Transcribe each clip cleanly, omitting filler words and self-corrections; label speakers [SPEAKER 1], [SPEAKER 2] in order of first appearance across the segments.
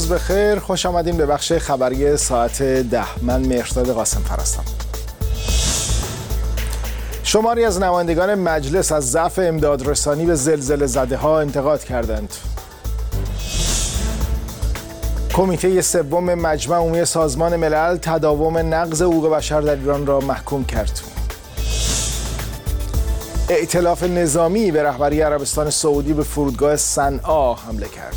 [SPEAKER 1] روز بخیر، خوش آمدین به بخش خبری ساعت 10. من مهرداد قاسم هستم. شماری از نمایندگان مجلس از ضعف امدادرسانی به زلزله زده ها انتقاد کردند. کمیته سوم مجمع عمومی سازمان ملل تداوم نقض حقوق بشر در ایران را محکوم کرد. ائتلاف نظامی به رهبری عربستان سعودی به فرودگاه صنعا حمله کرد.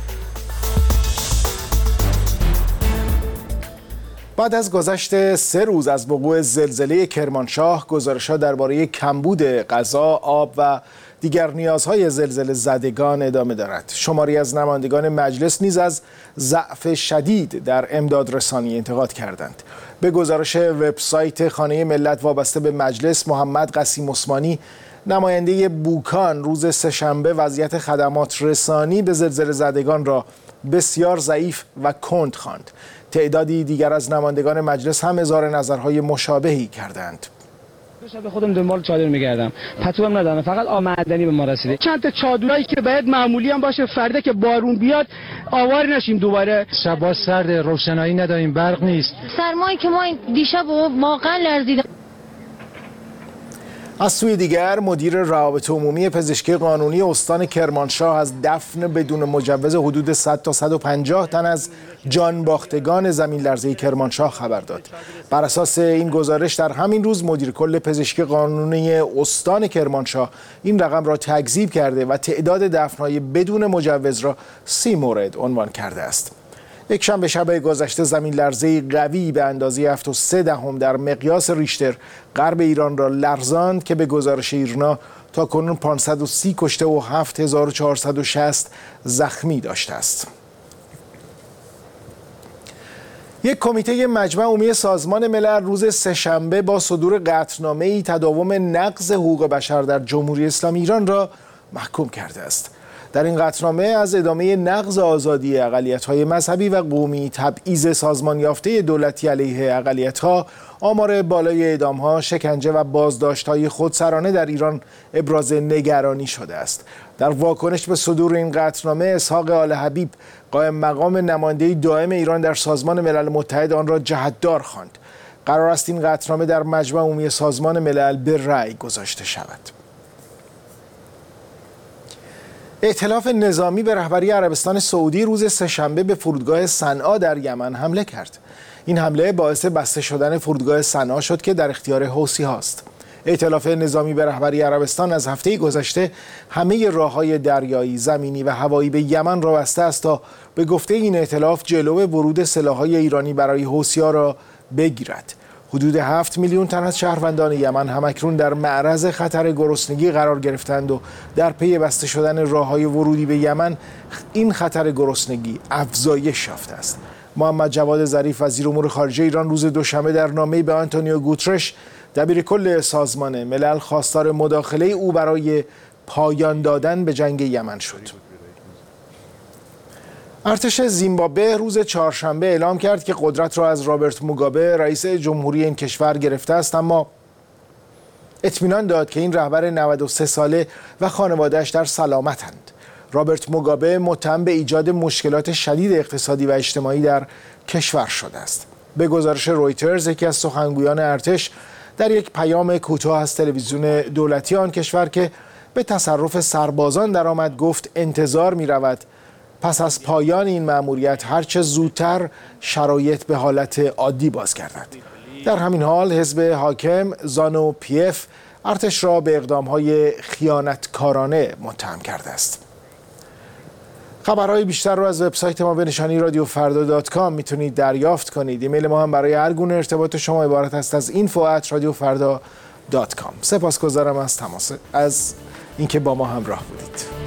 [SPEAKER 1] بعد از گذشت 3 روز از وقوع زلزله کرمانشاه، گزارش‌ها درباره کمبود غذا، آب و دیگر نیازهای زلزله زدگان ادامه دارد. شماری از نمایندگان مجلس نیز از ضعف شدید در امدادرسانی انتقاد کردند. به گزارش وبسایت خانه ملت وابسته به مجلس، محمد قاسم عثمانی، نماینده بوکان، روز سه‌شنبه وضعیت خدمات رسانی به زلزله زدگان را بسیار ضعیف و کند خواند. تعدادی دیگر از نمایندگان مجلس هم اظهار نظرهای مشابهی کردند.
[SPEAKER 2] شب خودم دنبال چادر میگردم، پتوام ندارم، فقط آب معدنی به ما رسیده. چند تا چادرایی که باید معمولی هم باشه، فردا که بارون بیاد آوار نشیم دوباره.
[SPEAKER 3] شبا سرد، روشنایی نداریم، برق نیست.
[SPEAKER 4] سرمایی که ما دیشب واقعا لرزیدم.
[SPEAKER 1] از سوی دیگر، مدیر روابط عمومی پزشکی قانونی استان کرمانشاه از دفن بدون مجوز حدود 100 تا 150 تن از جانباختگان زمین لرزه کرمانشاه خبر داد. بر اساس این گزارش در همین روز مدیر کل پزشکی قانونی استان کرمانشاه این رقم را تکذیب کرده و تعداد دفن‌های بدون مجوز را 30 مورد عنوان کرده است. یک شنبه شب گذشته زمین لرزه قوی به اندازه 7.3 در مقیاس ریشتر غرب ایران را لرزاند که به گزارش ایرنا تاکنون 530 کشته و 7460 زخمی داشته است. یک کمیته مجمع عمومی سازمان ملل روز سه‌شنبه با صدور قطعنامه‌ای تداوم نقض حقوق بشر در جمهوری اسلامی ایران را محکوم کرده است. در این قطعنامه از ادامه نقض آزادی اقلیت‌های مذهبی و قومی، تبعیض سازمان یافته دولتی علیه اقلیت‌ها، آمار بالای اعدام‌ها، شکنجه و بازداشت‌های خودسرانه در ایران ابراز نگرانی شده است. در واکنش به صدور این قطعنامه، اسحاق آل حبیب، قائم مقام نماینده دائم ایران در سازمان ملل متحد، آن را جهت‌دار خواند. قرار است این قطعنامه در مجمع عمومی سازمان ملل به رأی گذاشته شود. ائتلاف نظامی به رهبری عربستان سعودی روز سه‌شنبه به فرودگاه صنعا در یمن حمله کرد. این حمله باعث بسته شدن فرودگاه صنعا شد که در اختیار حوثی هاست. ائتلاف نظامی به رهبری عربستان از هفته گذشته همه راه‌های دریایی، زمینی و هوایی به یمن را بسته است تا به گفته این ائتلاف جلو ورود سلاح‌های ایرانی برای حوثی‌ها را بگیرد. حدود 7 میلیون تن از شهروندان یمن همکنون در معرض خطر گرسنگی قرار گرفتند و در پی بسته شدن راه‌های ورودی به یمن این خطر گرسنگی افزایش یافته است. محمد جواد ظریف وزیر امور خارجه ایران روز دوشنبه در نامه‌ای به آنتونیو گوترش دبیرکل سازمان ملل خواستار مداخله او برای پایان دادن به جنگ یمن شد. ارتش زیمبابوه روز چهارشنبه اعلام کرد که قدرت را از رابرت موگابه رئیس جمهوری این کشور گرفته است، اما اطمینان داد که این رهبر 93 ساله و خانواده‌اش در سلامتند. رابرت موگابه متهم به ایجاد مشکلات شدید اقتصادی و اجتماعی در کشور شده است. به گزارش رویترز، یکی از سخنگویان ارتش در یک پیام کوتاه از تلویزیون دولتی آن کشور که به تصرف سربازان درآمد گفت انتظار می‌رود پس از پایان این مأموریت هرچه زودتر شرایط به حالت عادی بازگردد. در همین حال حزب حاکم زانو پی اف ارتش را به اقدام‌های خیانتکارانه متهم کرده است. خبرهای بیشتر را از وبسایت ما به نشانی radiofrda.com میتونید دریافت کنید. ایمیل ما هم برای هر گونه ارتباط شما عبارت است از info@radiofrda.com. سپاسگزارم از اینکه با ما همراه بودید.